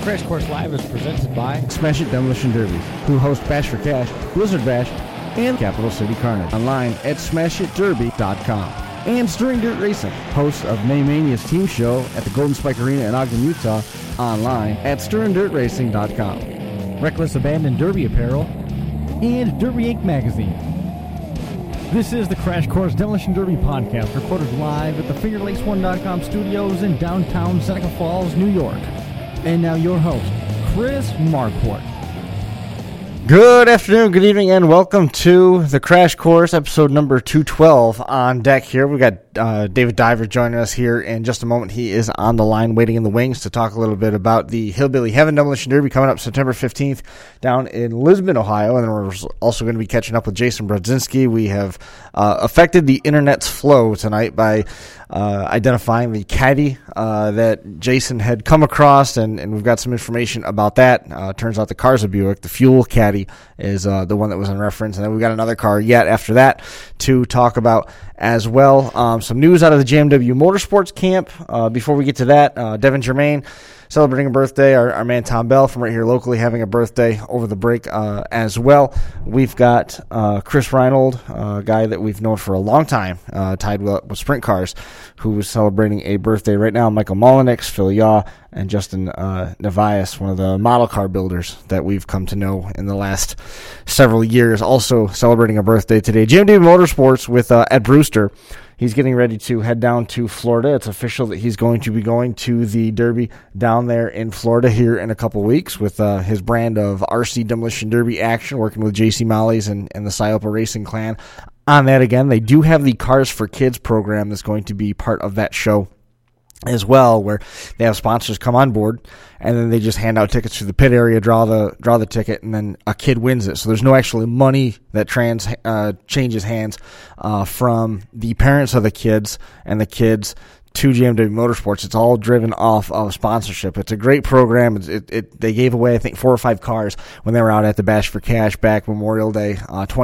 Crash Course Live is presented by Smash It Demolition Derby, who host Bash for Cash, Blizzard Bash, and Capital City Carnage. Online at smashitderby.com. And Stirring Dirt Racing, host of Maymania's team show at the Golden Spike Arena in Ogden, Utah. Online at stirringdirtracing.com. Reckless Abandon Derby Apparel and Derby Inc. Magazine. This is the Crash Course Demolition Derby podcast, recorded live at the FingerLakes1.com studios in downtown Seneca Falls, New York. And now your host, Chris Marquardt. Good afternoon, good evening, and welcome to the Crash Course, episode number 212 on deck here. We've got David Diver joining us here in just a moment. He is on the line waiting in the wings to talk a little bit about the Hillbilly Heaven Demolition Derby coming up September 15th down in Lisbon, Ohio. And then we're also going to be catching up with Jason Brodzinski. We have affected the internet's flow tonight by identifying the caddy that Jason had come across, and we've got some information about that. Turns out the car's a Buick. The fuel caddy is the one that was in reference, and then we've got another car yet after that to talk about as well. Some news out of the JMW Motorsports camp. Before we get to that, Devin Germain celebrating a birthday. Our man Tom Bell from right here locally having a birthday over the break as well. We've got Chris Reinold, a guy that we've known for a long time, tied with sprint cars, who is celebrating a birthday right now. Michael Molinix, Phil Yaw, and Justin Nevias, one of the model car builders that we've come to know in the last several years, also celebrating a birthday today. JMW Motorsports with Ed Brewster. He's getting ready to head down to Florida. It's official that he's going to be going to the Derby down there in Florida here in a couple weeks with his brand of RC Demolition Derby action, working with JC Mollies and the Syopa Racing clan on that again. They do have the Cars for Kids program that's going to be part of that show as well, where they have sponsors come on board, and then they just hand out tickets to the pit area, draw the ticket, and then a kid wins it. So there's no actually money that changes hands from the parents of the kids and the kids to JMW Motorsports. It's all driven off of sponsorship. It's a great program. They gave away, I think, 4 or 5 cars when they were out at the Bash for Cash back Memorial Day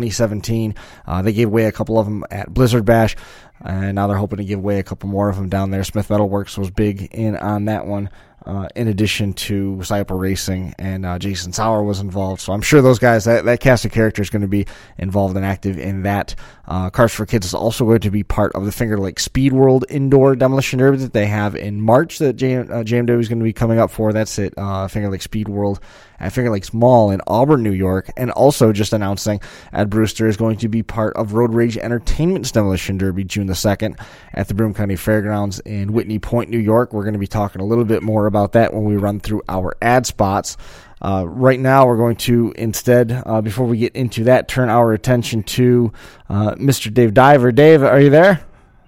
2017. They gave away a couple of them at Blizzard Bash. And now they're hoping to give away a couple more of them down there. Smith Metal Works was big in on that one, in addition to Syopa Racing, and Jason Sauer was involved. So I'm sure those guys, that cast of characters is going to be involved and active in that. Cars for Kids is also going to be part of the Finger Lakes Speed World Indoor Demolition Derby that they have in March that JMW is going to be coming up for. That's at Finger Lakes Speed World at Finger Lakes Mall in Auburn, New York. And also just announcing Ed Brewster is going to be part of Road Rage Entertainment's Demolition Derby June the 2nd at the Broome County Fairgrounds in Whitney Point, New York. We're going to be talking a little bit more about that when we run through our ad spots. Right now, we're going to instead, before we get into that, turn our attention to Mr. Dave Diver. Dave, are you there?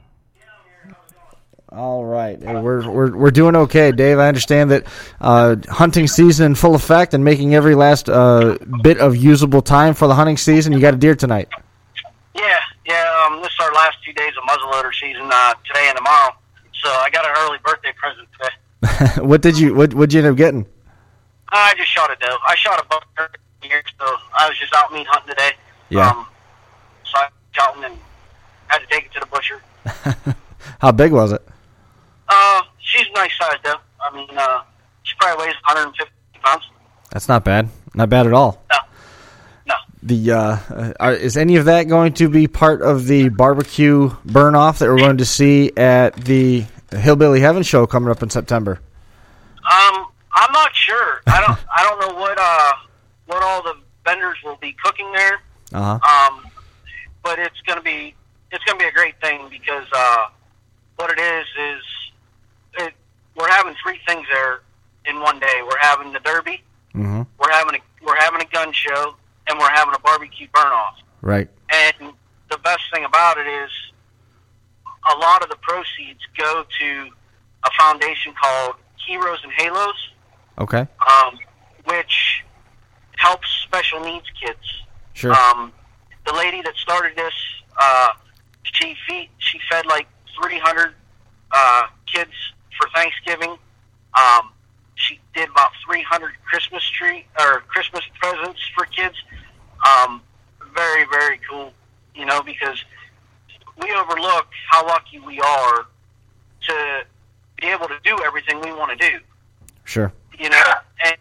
All right, we're doing okay, Dave. I understand that hunting season in full effect and making every last bit of usable time for the hunting season. You got a deer tonight. Yeah. This is our last 2 days of muzzleloader season, today and tomorrow. So I got an early birthday present today. What'd you end up getting? I just shot a doe. I shot a buck here, so I was just out meat hunting today. Yeah. So I shot one and had to take it to the butcher. How big was it? She's a nice size doe. I mean, she probably weighs 150 pounds. That's not bad. Not bad at all. No. Is any of that going to be part of the barbecue burn-off that we're going to see at the Hillbilly Heaven show coming up in September? I'm not sure. I don't know what all the vendors will be cooking there. But it's gonna be a great thing because what it is we're having 3 things there in one day. We're having the Derby, we're having a gun show, and we're having a barbecue burn off. Right. And the best thing about it is a lot of the proceeds go to a foundation called Heroes and Halos. Okay. Which helps special needs kids. Sure. The lady that started this, she fed like 300 kids for Thanksgiving. She did about 300 Christmas presents for kids. Very, very cool, because we overlook how lucky we are to be able to do everything we want to do. Sure. And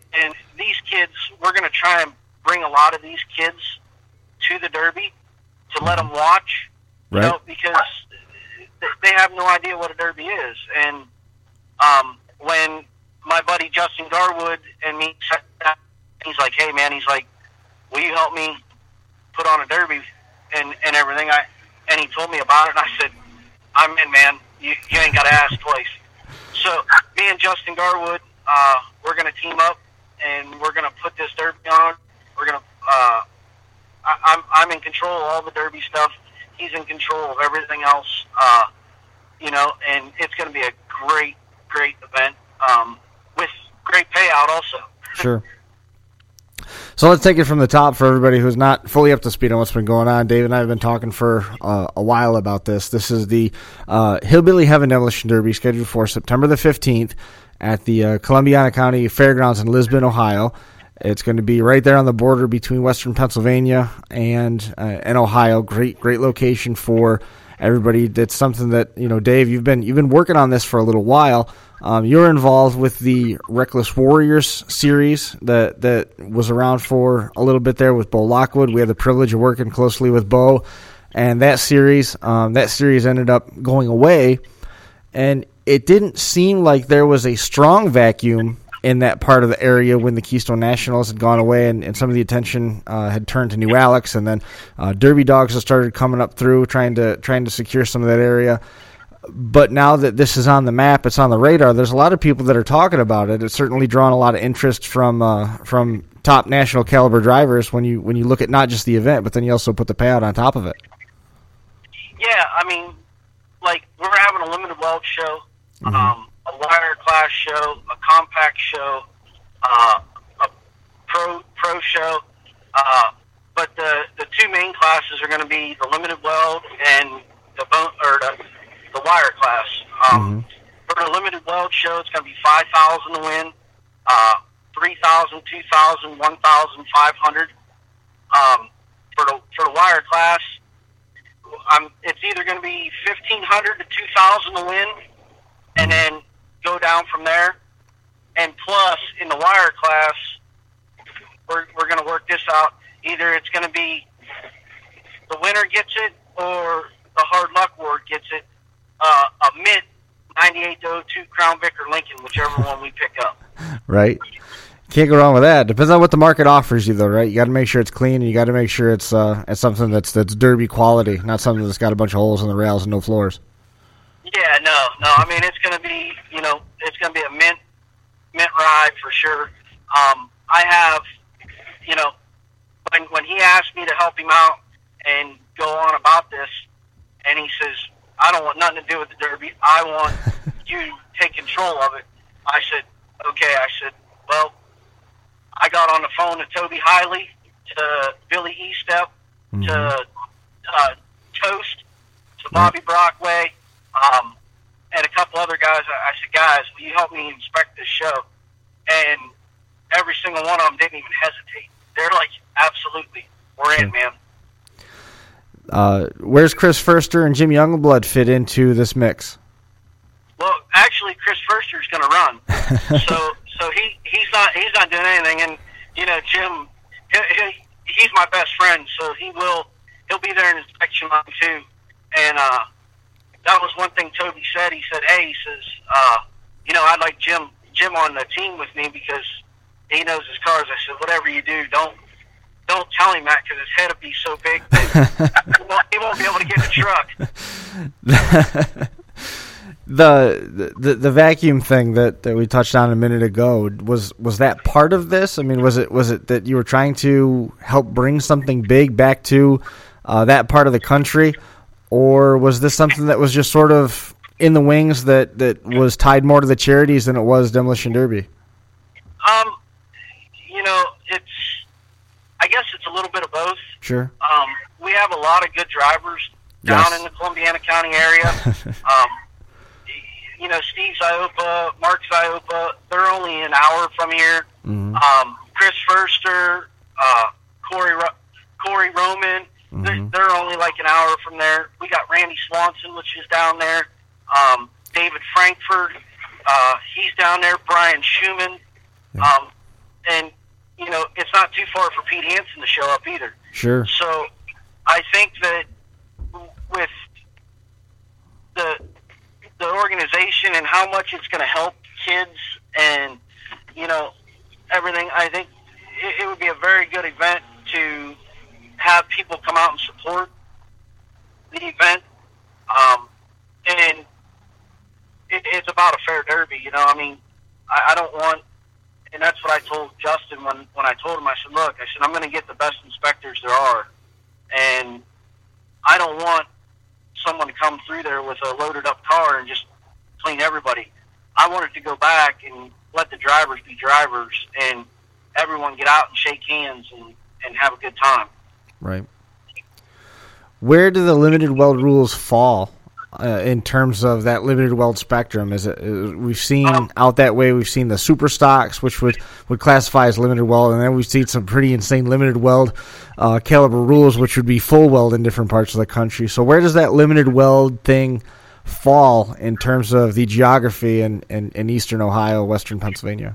kids, we're going to try and bring a lot of these kids to the Derby to let them watch, right. You know, because they have no idea what a Derby is. And when my buddy Justin Garwood and me sat down, he's like, hey, man, he's like, will you help me put on a Derby and everything? And he told me about it, and I said, I'm in, man. You ain't got to ask twice. So me and Justin Garwood, we're going to team up, and we're going to put this Derby on. We're going to I'm in control of all the Derby stuff. He's in control of everything else, you know, and it's going to be a great, great event with great payout also. Sure. So let's take it from the top for everybody who's not fully up to speed on what's been going on. Dave and I have been talking for a while about this. This is the Hillbilly Heaven Demolition Derby scheduled for September the 15th at the Columbiana County Fairgrounds in Lisbon, Ohio. It's going to be right there on the border between Western Pennsylvania and Ohio. Great location for everybody. That's something that, you know, Dave, you've been working on this for a little while. You're involved with the Reckless Warriors series that was around for a little bit there with Bo Lockwood. We had the privilege of working closely with Bo, and that series ended up going away, and it didn't seem like there was a strong vacuum in that part of the area when the Keystone Nationals had gone away and some of the attention had turned to New Alex, and then Derby Dogs have started coming up through trying to secure some of that area. But now that this is on the map, it's on the radar, there's a lot of people that are talking about it. It's certainly drawn a lot of interest from top national caliber drivers when you look at not just the event, but then you also put the payout on top of it. Yeah, I mean, like, we're having a limited weld show, a wire class show, a compact show, a pro show, but the two main classes are going to be the limited weld and the wire class. For the limited weld show, it's going to be $5,000 to win, $3,000, $2,000, $1,500. For the wire class, it's either going to be $1,500 to $2,000 to win, and then go down from there. And plus, in the wire class, we're going to work this out. Either it's going to be the winner gets it, or the hard luck ward gets it. A mint 98-02 Crown Vic or Lincoln, whichever one we pick up. Right. Can't go wrong with that. Depends on what the market offers you, though, right? You got to make sure it's clean, and you got to make sure it's something that's Derby quality, not something that's got a bunch of holes in the rails and no floors. Yeah, no. I mean, it's going to be, you know, it's going to be a mint ride for sure. I have, you know, when he asked me to help him out and go on about this, and he says, I don't want nothing to do with the Derby. I want you to take control of it. I said, okay. I said, well, I got on the phone to Toby Hiley, to Billy Estep, to Toast, to Bobby Brockway, and a couple other guys. I said, guys, will you help me inspect this show? And every single one of them didn't even hesitate. They're like, absolutely, we're in, man. Where's Chris Furster and Jim Youngblood fit into this mix? Well, actually, Chris Furster's going to run, so he's not doing anything. And you know, Jim, he's my best friend, so he'll be there in inspection line too. And that was one thing Toby said. He said, "Hey, he says, you know, I'd like Jim on the team with me because he knows his cars." I said, "Whatever you do, don't tell him that because his head will be so big that he won't be able to get in the truck." The vacuum thing that we touched on a minute ago, was that part of this? I mean, was it that you were trying to help bring something big back to that part of the country, or was this something that was just sort of in the wings that was tied more to the charities than it was Demolition Derby? You know, I guess it's a little bit of both. Sure. We have a lot of good drivers down in the Columbiana County area. You know, Steve Ziopa, Mark Ziopa, they're only an hour from here. Chris Furster, Corey Roman, they're only like an hour from there. We got Randy Swanson, which is down there. David Frankfurt, he's down there. Brian Schumann. And, it's not too far for Pete Hansen to show up either. Sure. So I think that with the organization and how much it's going to help kids and, everything, I think it would be a very good event to have people come out and support the event. And it's about a fair derby, I don't want, and that's what I told Justin when I told him, I said, look, I'm going to get the best inspectors there are, and I don't want someone to come through there with a loaded up car and just clean everybody. I want it to go back and let the drivers be drivers and everyone get out and shake hands and have a good time. Right. Where do the limited weld rules fall in terms of that limited weld spectrum? Is it we've seen out that way? We've seen the super stocks, which would classify as limited weld, and then we've seen some pretty insane limited weld caliber rules, which would be full weld in different parts of the country. So where does that limited weld thing fall in terms of the geography in eastern Ohio, western Pennsylvania?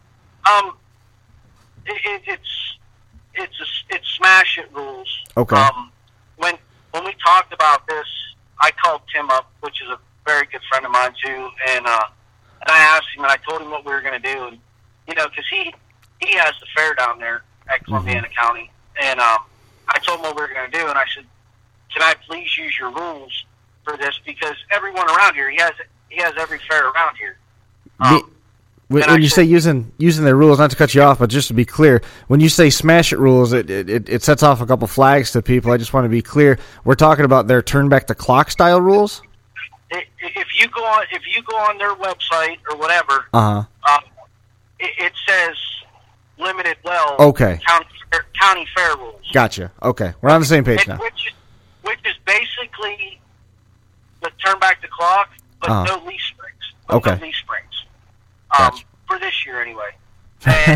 It's smash it rules. Okay. When we talked about this, I called Tim up, which is a very good friend of mine too, and I asked him, and I told him what we were going to do, and because he has the fair down there at Columbiana County, and I told him what we were going to do, and I said, can I please use your rules for this, because everyone around here, he has every fair around here. When you say using the rules, not to cut you off, but just to be clear, when you say smash it rules, it sets off a couple flags to people. I just want to be clear. We're talking about their turn back the clock style rules. If you go on their website or whatever, it says limited weld. Okay. County fair rules. Gotcha. Okay, we're on the same page now. Which is basically the turn back the clock, but no leaf springs. Okay. No leaf springs. Gotcha. For this year, anyway. And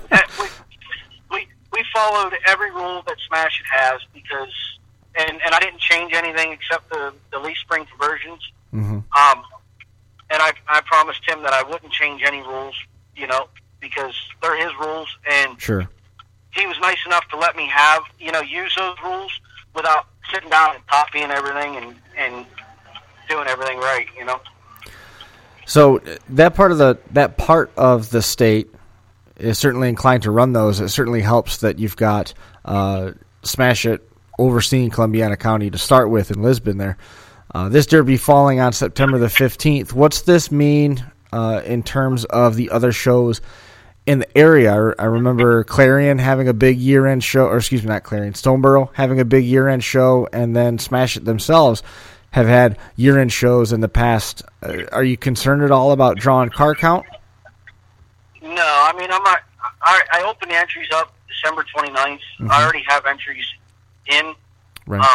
we followed every rule that Smash It has because, and I didn't change anything except the leaf spring conversions. Mm-hmm. And I promised him that I wouldn't change any rules, because they're his rules, and sure, he was nice enough to let me have, use those rules without sitting down and copying everything and doing everything right, So that part of the state is certainly inclined to run those. It certainly helps that you've got Smash It overseeing Columbiana County to start with in Lisbon there. This derby falling on September the 15th. What's this mean in terms of the other shows in the area? I remember Clarion having a big year-end show, or excuse me, not Clarion, Stoneboro having a big year-end show, and then Smash It themselves have had year-end shows in the past. Are you concerned at all about drawing car count? No, I mean, I'm not. I opened the entries up December 29th. Mm-hmm. I already have entries in. Right.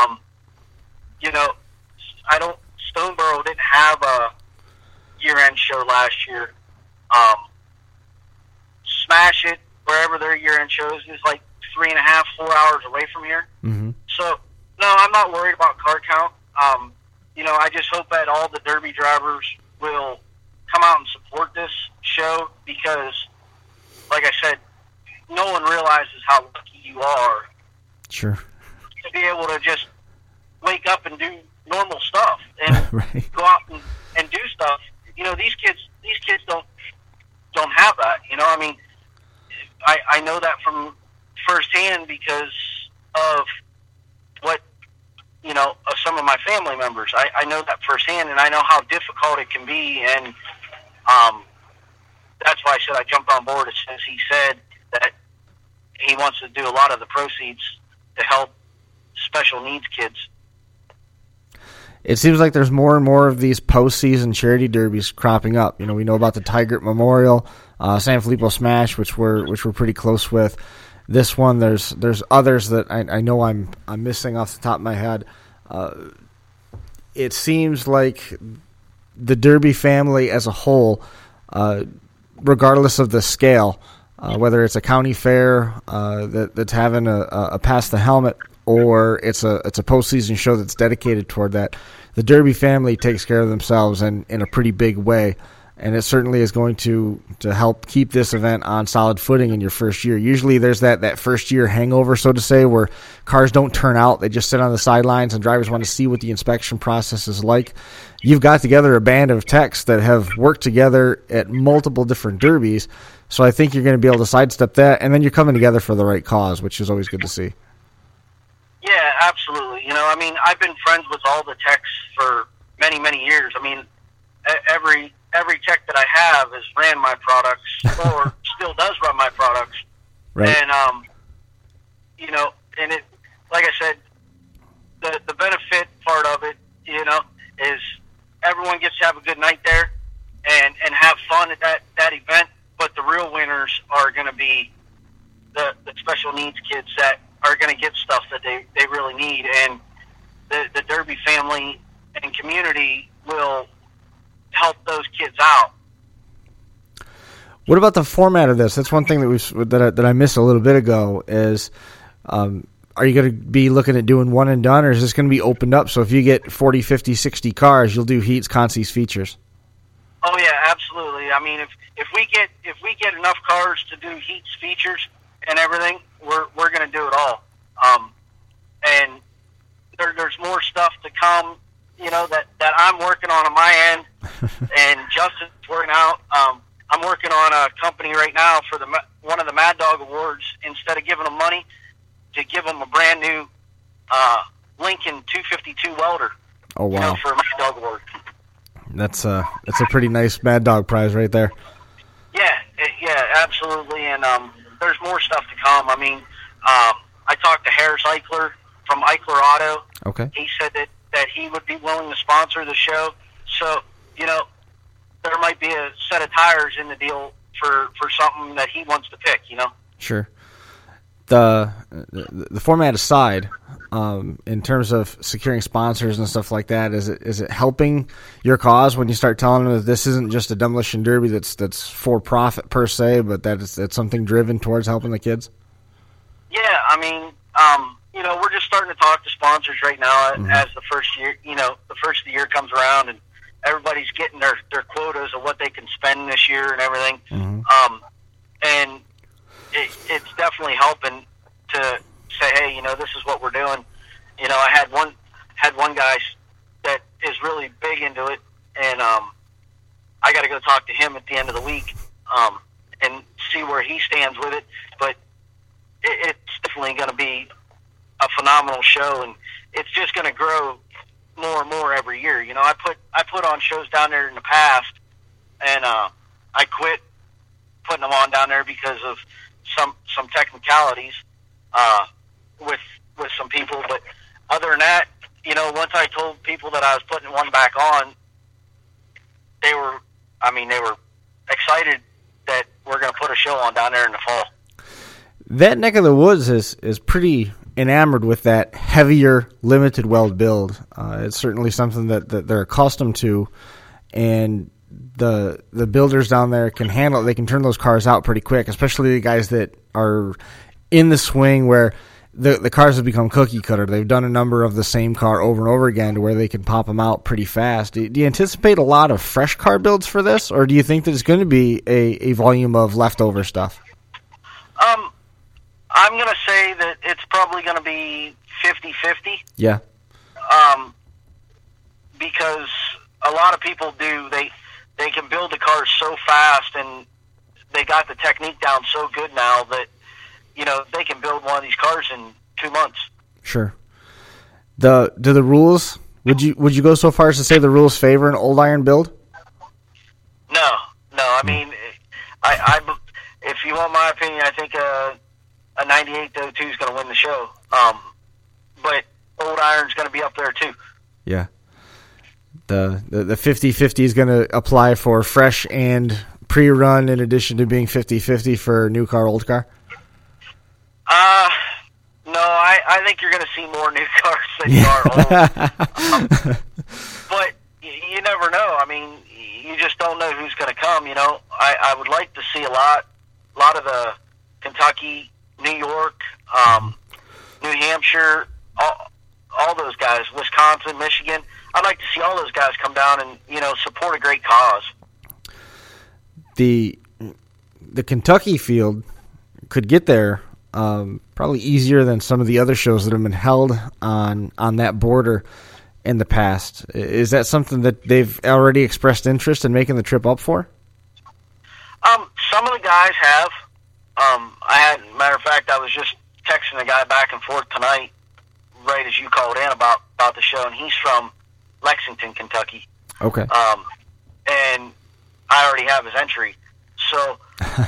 Stoneboro didn't have a year-end show last year. Smash It, wherever their year-end shows, is like 3.5, 4 hours away from here. Mm-hmm. So, no, I'm not worried about car count. I just hope that all the Derby drivers will come out and support this show because, like I said, no one realizes how lucky you are. Sure. To be able to just wake up and do normal stuff and right. Go out and do stuff. These kids don't have that. I mean, I know that from firsthand because of what, of some of my family members. I know that firsthand, and I know how difficult it can be, and that's why I said I jumped on board as soon as he said that he wants to do a lot of the proceeds to help special needs kids. It seems like there's more and more of these postseason charity derbies cropping up. We know about the Tigert Memorial, San Filippo Smash, which we're pretty close with. This one, there's others that I know I'm missing off the top of my head. It seems like the Derby family as a whole, regardless of the scale, whether it's a county fair that's having a pass the helmet or it's a postseason show that's dedicated toward that, the Derby family takes care of themselves in a pretty big way. and it certainly is going to help keep this event on solid footing in your first year. Usually there's that first year hangover, so to say, where cars don't turn out. They just sit on the sidelines, and drivers want to see what the inspection process is like. You've got together a band of techs that have worked together at multiple different derbies, so I think you're going to be able to sidestep that, and then you're coming together for the right cause, which is always good to see. Yeah, absolutely. I mean, I've been friends with all the techs for many, many years. I mean, every tech that I have has ran my products or still does run my products. Right. And, and it, like I said, the benefit part of it, is everyone gets to have a good night there and have fun at that event. But the real winners are going to be the special needs kids that are going to get stuff that they really need. And the Derby family and community will help those kids out. What about the format of this? That's one thing that I missed a little bit ago is, are you going to be looking at doing one and done, or is this going to be opened up? So if you get 40, 50, 60 cars, you'll do heats, consies, features. Oh yeah, absolutely. I mean, if we get enough cars to do heats, features, and everything, we're going to do it all. And there's more stuff to come, that I'm working on my end, and Justin's working out. I'm working on a company right now for one of the Mad Dog Awards. Instead of giving them money, to give them a brand new Lincoln 252 welder. Oh wow! For a Mad Dog Award. That's a pretty nice Mad Dog prize right there. Yeah, absolutely. And there's more stuff to come. I mean, I talked to Harris Eichler from Eichler Auto. Okay. He said that he would be willing to sponsor the show. So, there might be a set of tires in the deal for something that he wants to pick, Sure. The format aside, in terms of securing sponsors and stuff like that, is it helping your cause when you start telling them that this isn't just a demolition derby that's for profit per se, but that it's something driven towards helping the kids? Yeah, I mean, we're just starting to talk to sponsors right now as the first year, the first of the year comes around, and everybody's getting their quotas of what they can spend this year and everything. Mm-hmm. And it's definitely helping to say, hey, this is what we're doing. I had one guy that is really big into it, and I got to go talk to him at the end of the week and see where he stands with it. But it's definitely going to be a phenomenal show, and it's just going to grow more and more every year. I put on shows down there in the past, and I quit putting them on down there because of some technicalities with some people. But other than that, once I told people that I was putting one back on, they were excited that we're going to put a show on down there in the fall. That neck of the woods is pretty enamored with that heavier limited weld build. It's certainly something that they're accustomed to, and the builders down there can handle it. They can turn those cars out pretty quick, especially the guys that are in the swing where the cars have become cookie cutter. They've done a number of the same car over and over again to where they can pop them out pretty fast. Do you anticipate a lot of fresh car builds for this, or do you think that it's going to be a volume of leftover stuff? I'm going to say that it's probably going to be 50-50. Yeah. Because a lot of people they can build the cars so fast, and they got the technique down so good now that, they can build one of these cars in 2 months. Sure. Do the rules, would you go so far as to say the rules favor an old iron build? No. I mean, I if you want my opinion, I think a 98 02 is going to win the show. But old iron's going to be up there too. Yeah. The 50-50 is going to apply for fresh and pre-run, in addition to being 50-50 for new car, old car? No, I think you're going to see more new cars than you are old. But you never know. I mean, you just don't know who's going to come. I would like to see a lot of the Kentucky, New York, New Hampshire, all those guys, Wisconsin, Michigan. I'd like to see all those guys come down and support a great cause. the Kentucky field could get there probably easier than some of the other shows that have been held on that border in the past. Is that something that they've already expressed interest in making the trip up for? Some of the guys have. Matter of fact, I was just texting a guy back and forth tonight, right as you called in about the show, and he's from Lexington, Kentucky. Okay. And I already have his entry, so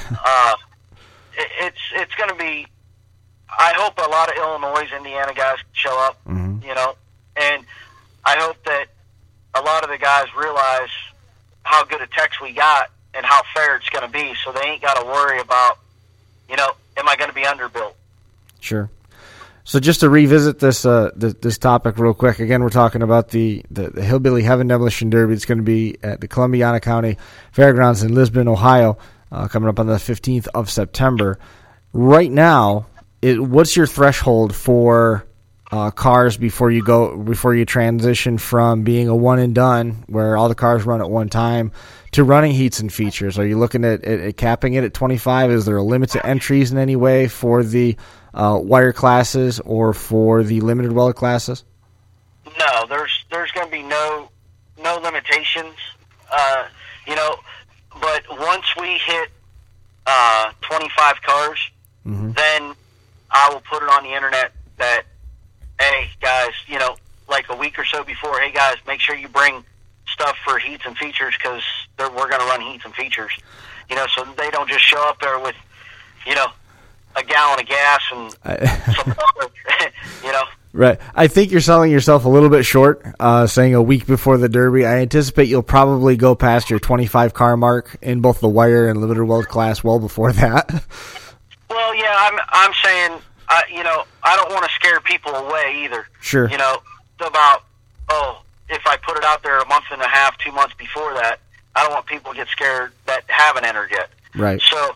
it's going to be. I hope a lot of Illinois, Indiana guys show up, and I hope that a lot of the guys realize how good a text we got and how fair it's going to be, so they ain't got to worry about, am I going to be underbuilt? Sure. So just to revisit this this topic real quick, again, we're talking about the Hillbilly Heaven Demolition Derby. It's going to be at the Columbiana County Fairgrounds in Lisbon, Ohio, coming up on the 15th of September. Right now, what's your threshold for cars before you transition from being a one and done, where all the cars run at one time, to running heats and features? Are you looking at capping it at 25? Is there a limit to entries in any way for the wire classes or for the limited welder classes? No, there's going to be no limitations. But once we hit 25 cars, then I will put it on the internet that, hey guys, like a week or so before, hey guys, make sure you bring stuff for heats and features, because we're going to run heats and features. So they don't just show up there with, a gallon of gas and some water, Right. I think you're selling yourself a little bit short, saying a week before the Derby. I anticipate you'll probably go past your 25 car mark in both the wire and limited weld class well before that. Well, yeah, I'm saying, I don't want to scare people away either. Sure. About, if I put it out there a month and a half, 2 months before that, I don't want people to get scared that haven't entered yet. Right. So,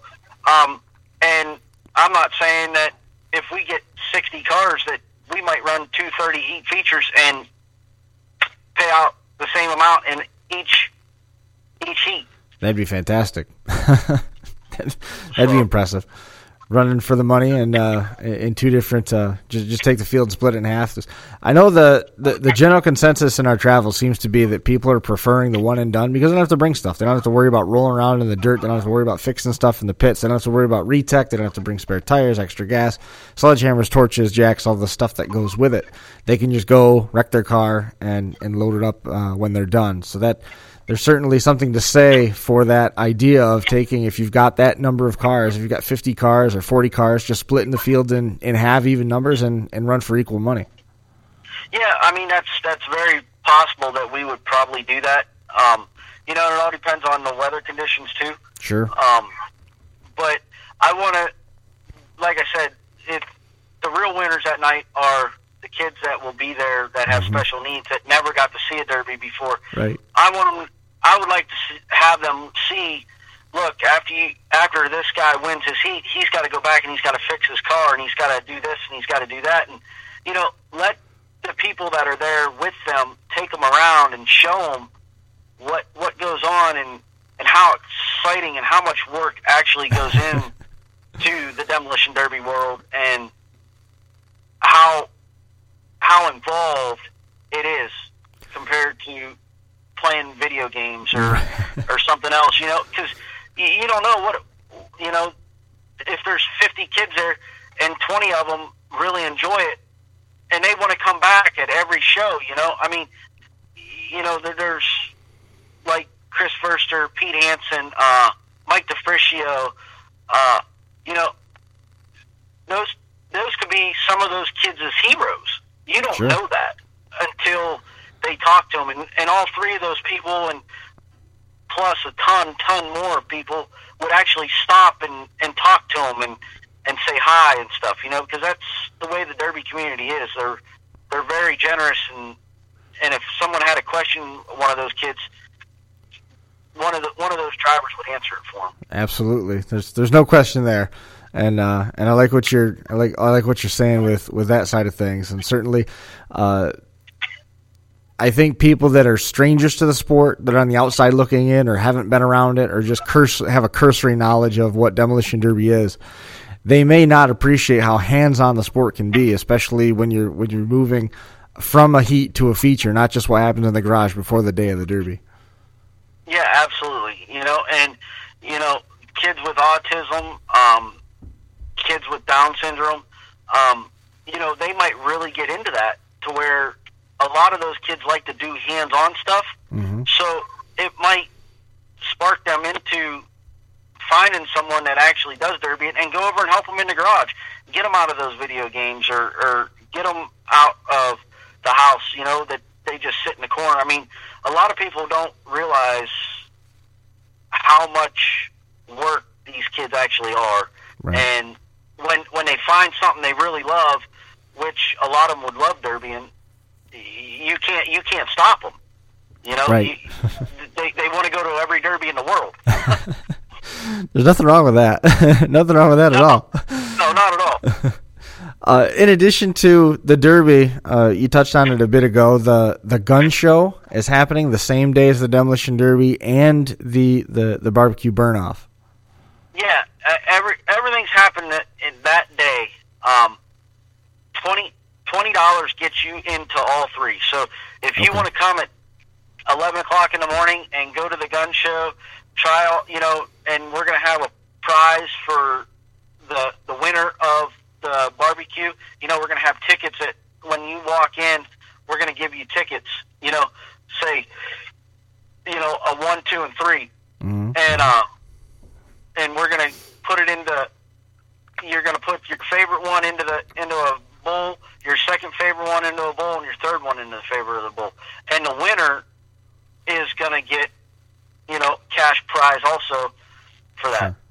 and I'm not saying that if we get 60 cars that we might run 230 heat features and pay out the same amount in each heat. That'd be fantastic. That'd be impressive. Running for the money and in two different, just take the field and split it in half. I know the general consensus in our travel seems to be that people are preferring the one and done because they don't have to bring stuff. They don't have to worry about rolling around in the dirt. They don't have to worry about fixing stuff in the pits. They don't have to worry about retech. They don't have to bring spare tires, extra gas, sledgehammers, torches, jacks, all the stuff that goes with it. They can just go wreck their car and load it up when they're done. So that there's certainly something to say for that idea of taking, if you've got that number of cars, if you've got 50 cars or 40 cars, just splitting the field in half even numbers and run for equal money. Yeah, I mean, that's very possible that we would probably do that. It all depends on the weather conditions too. Sure. But I want to, like I said, if the real winners that night are the kids that will be there that have special needs that never got to see a derby before. Right. I would like to have them see, look, after this guy wins his heat, he's got to go back and he's got to fix his car and he's got to do this and he's got to do that. And, let the people that are there with them take them around and show them what goes on and how exciting and how much work actually goes in to the Demolition Derby world and how involved it is compared to playing video games or something else, because you don't know if there's 50 kids there and 20 of them really enjoy it and they want to come back at every show, I mean, there's like Chris Verster, Pete Hansen, Mike DeFriscio, those could be some of those kids as heroes. You don't know that until they talk to them, and all three of those people, and plus a ton more people, would actually stop and talk to them and say hi and stuff, because that's the way the Derby community is. They're very generous, and if someone had a question, one of those kids, one of those drivers would answer it for them. Absolutely, there's no question there. And I like what you're saying with that side of things, and certainly I think people that are strangers to the sport, that are on the outside looking in or haven't been around it or just have a cursory knowledge of what Demolition Derby is, they may not appreciate how hands-on the sport can be, especially when you're moving from a heat to a feature, not just what happens in the garage before the day of the Derby. Yeah, absolutely. And kids with autism, kids with Down syndrome, they might really get into that, to where a lot of those kids like to do hands-on stuff. Mm-hmm. So it might spark them into finding someone that actually does derby and go over and help them in the garage, get them out of those video games, or get them out of the house, that they just sit in the corner. I mean, a lot of people don't realize how much work these kids actually are. Right. And when they find something they really love, which a lot of them would love derbying, you can't stop them. Right. They want to go to every derby in the world. There's nothing wrong with that. Nothing wrong with that at all. No, not at all. In addition to the Derby, you touched on it a bit ago, the gun show is happening the same day as the Demolition Derby and the barbecue burn-off. Yeah, everything's happening in that day. $20 gets you into all three. So if you want to come at 11 o'clock in the morning and go to the gun show, and we're going to have a prize for the winner of the barbecue. We're going to have tickets when you walk in, we're going to give you tickets, say, a 1, 2, and 3. Mm-hmm. And we're going to put it you're going to put your favorite one into a bowl, your second favorite one into a bowl, and your third one into the favorite of the bowl. And the winner is going to get, cash prize also for that. Sure.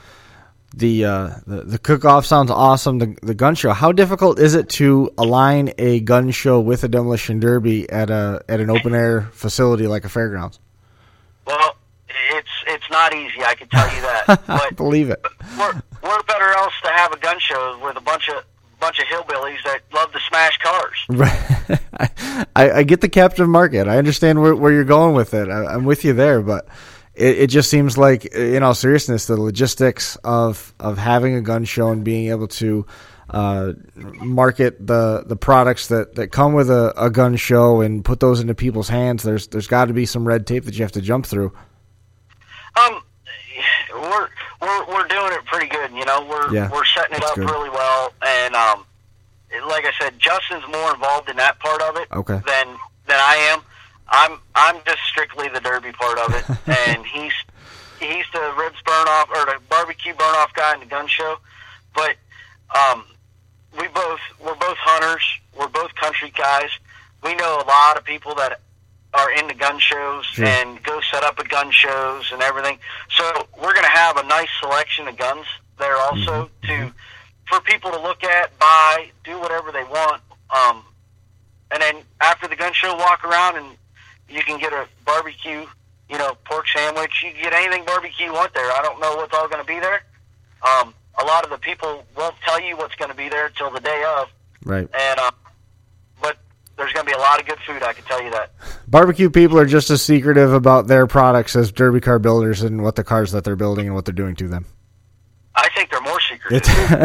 The cook-off sounds awesome. The gun show. How difficult is it to align a gun show with a Demolition Derby at an open air facility like a fairgrounds? Well, it's not easy, I can tell you that. But believe it. We're better else to have a gun show with a bunch of hillbillies that love to smash cars. Right. I get the captive market. I understand where you're going with it. I'm with you there, but it just seems like, in all seriousness, the logistics of having a gun show and being able to market the products that come with a gun show and put those into people's hands, there's got to be some red tape that you have to jump through. We're doing it pretty good. We're setting it up really well, and like I said, Justin's more involved in that part of it than I am. I'm just strictly the derby part of it, and he's the ribs burn off or the barbecue burn off guy in the gun show. But we're both hunters. We're both country guys. We know a lot of people that are into gun shows and go set up at gun shows and everything. So we're going to have a nice selection of guns there also for people to look at, buy, do whatever they want. And then after the gun show, walk around and you can get a barbecue, pork sandwich. You can get anything barbecue you want there. I don't know what's all going to be there. A lot of the people won't tell you what's going to be there till the day of. Right. And but there's going to be a lot of good food, I can tell you that. Barbecue people are just as secretive about their products as derby car builders and what the cars that they're building and what they're doing to them. I think they're more secretive.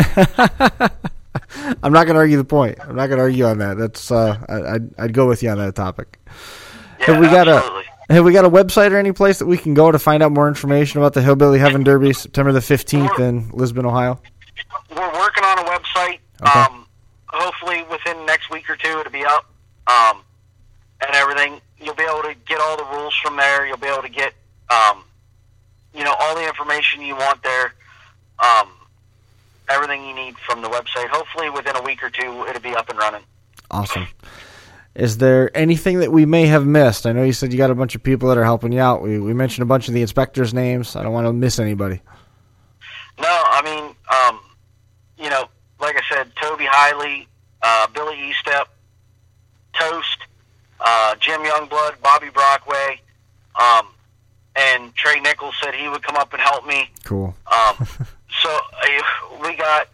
I'm not going to argue the point. I'm not going to argue on that. That's I'd go with you on that topic. Yeah, have we got a website or any place that we can go to find out more information about the Hillbilly Heaven Derby, September the 15th in Lisbon, Ohio? We're working on a website. Okay. Hopefully within the next week or two it'll be up. And everything. You'll be able to get all the rules from there. You'll be able to get, all the information you want there. Everything you need from the website. Hopefully within a week or two it'll be up and running. Awesome. Is there anything that we may have missed? I know you said you got a bunch of people that are helping you out. We mentioned a bunch of the inspectors' names. I don't want to miss anybody. No, I mean, like I said, Toby Hiley, Billy Estep, Toast, Jim Youngblood, Bobby Brockway, and Trey Nichols said he would come up and help me. Cool. So we got,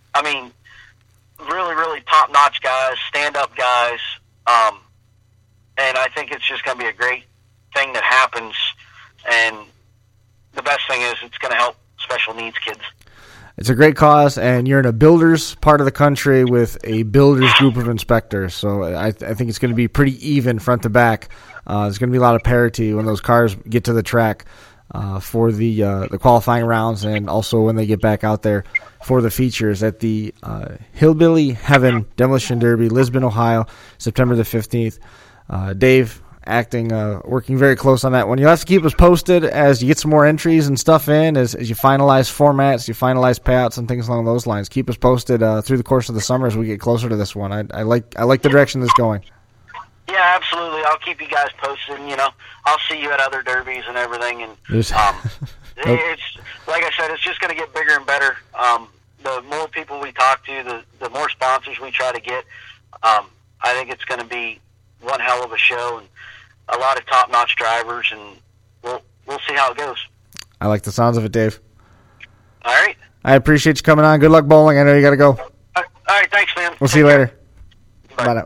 really, really top-notch guys, stand-up guys, and I think it's just going to be a great thing that happens. And the best thing is it's going to help special needs kids. It's a great cause, and you're in a builders part of the country with a builders group of inspectors. So I think it's going to be pretty even front to back. There's going to be a lot of parity when those cars get to the track for the qualifying rounds, and also when they get back out there for the features at the Hillbilly Heaven Demolition Derby, Lisbon, Ohio, September the 15th. Dave, working very close on that one. You'll have to keep us posted as you get some more entries and stuff in, as you finalize formats, you finalize payouts and things along those lines. Keep us posted through the course of the summer as we get closer to this one. I like the direction this is going. Yeah, absolutely. I'll keep you guys posted. And, I'll see you at other derbies and everything. And it's like I said, it's just going to get bigger and better. The more people we talk to, the more sponsors we try to get. I think it's going to be one hell of a show and a lot of top-notch drivers, and we'll see how it goes. I like the sounds of it, Dave. All right. I appreciate you coming on. Good luck bowling. I know you got to go. All right, thanks, man. We'll see you later. Bye. Bye now.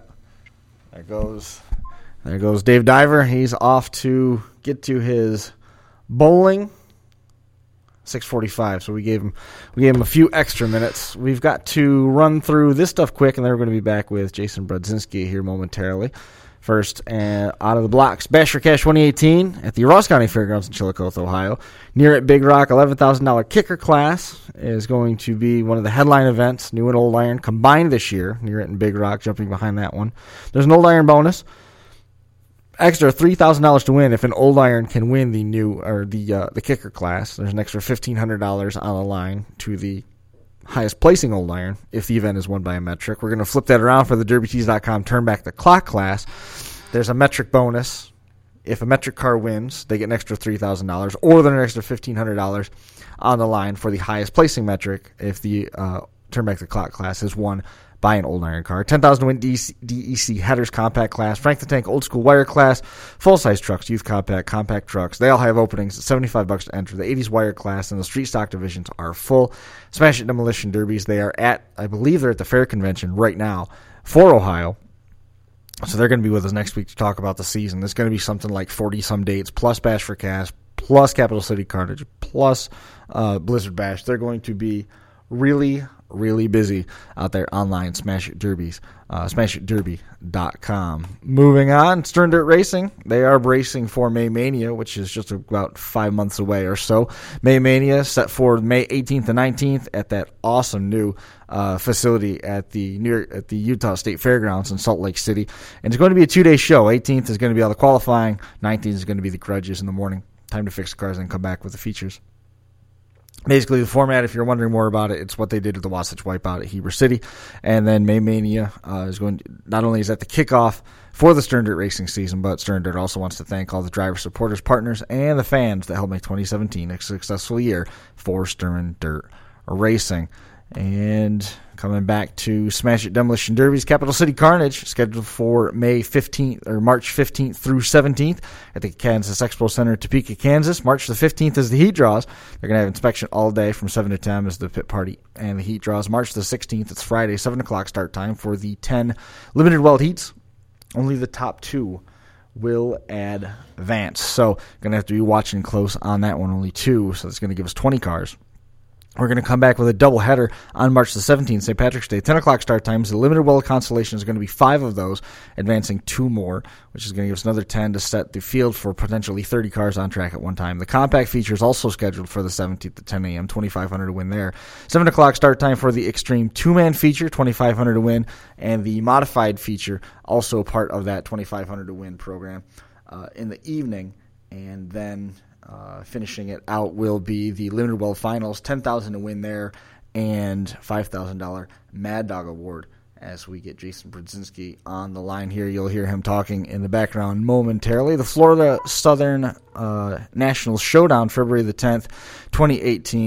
There goes Dave Diver. He's off to get to his bowling. 6:45. So we gave him a few extra minutes. We've got to run through this stuff quick, and then we're going to be back with Jason Brudzinski here momentarily. First, out of the blocks, Bash for Cash 2018 at the Ross County Fairgrounds in Chillicothe, Ohio. Near at Big Rock, $11,000 kicker class is going to be one of the headline events. New and Old Iron combined this year. Near it and Big Rock jumping behind that one. There's an Old Iron bonus. Extra $3,000 to win if an Old Iron can win the new or the kicker class. There's an extra $1,500 on the line to the highest placing Old Iron if the event is won by a metric. We're going to flip that around for the DerbyTees.com Turn Back the Clock class. There's a metric bonus. If a metric car wins, they get an extra $3,000, or then an extra $1,500 on the line for the highest placing metric if the Turn Back the Clock class is won by an Old Iron car. $10,000 to win DEC Headers Compact Class, Frank the Tank Old School Wire Class, Full-Size Trucks, Youth Compact Trucks. They all have openings at $75 to enter. The 80s Wire Class and the Street Stock divisions are full. Smash It Demolition Derbies, they are I believe they're at the Fair Convention right now for Ohio. So they're going to be with us next week to talk about the season. There's going to be something like 40-some dates, plus Bash for Cash, plus Capital City Carnage, plus Blizzard Bash. They're going to be really, really busy out there online. Smash It Derbies, SmashItDerby.com. Moving on, Stern Dirt Racing. They are bracing for May Mania, which is just about 5 months away or so. May Mania set for May 18th and 19th at that awesome new facility at the Utah State Fairgrounds in Salt Lake City. And it's going to be a 2-day show. 18th is going to be all the qualifying. 19th is going to be the grudges in the morning. Time to fix the cars and come back with the features. Basically, the format, if you're wondering more about it, it's what they did at the Wasatch Wipeout at Heber City. And then May Mania is going to, not only is that the kickoff for the Stern Dirt Racing season, but Stern Dirt also wants to thank all the driver supporters, partners, and the fans that helped make 2017 a successful year for Stern Dirt Racing. And coming back to Smash It Demolition Derbies, Capital City Carnage, scheduled for March 15th through 17th at the Kansas Expo Center, Topeka, Kansas. March the 15th is the heat draws. They're going to have inspection all day from 7 to 10 is the pit party and the heat draws. March the 16th, it's Friday, 7 o'clock start time for the 10 limited weld heats. Only the top 2 will advance. So going to have to be watching close on that one, only 2. So it's going to give us 20 cars. We're going to come back with a doubleheader on March the 17th, St. Patrick's Day, 10 o'clock start times. The limited weld constellation is going to be 5 of those, advancing 2 more, which is going to give us another 10 to set the field for potentially 30 cars on track at one time. The compact feature is also scheduled for the 17th at 10 a.m., 2,500 to win there. 7 o'clock start time for the extreme 2-man feature, 2,500 to win, and the modified feature, also part of that 2,500 to win program in the evening, and then finishing it out will be the Limited Weld Finals, $10,000 to win there, and $5,000 Mad Dog Award. As we get Jason Brudzinski on the line here, you'll hear him talking in the background momentarily. The Florida Southern Nationals Showdown, February the 10th, 2018.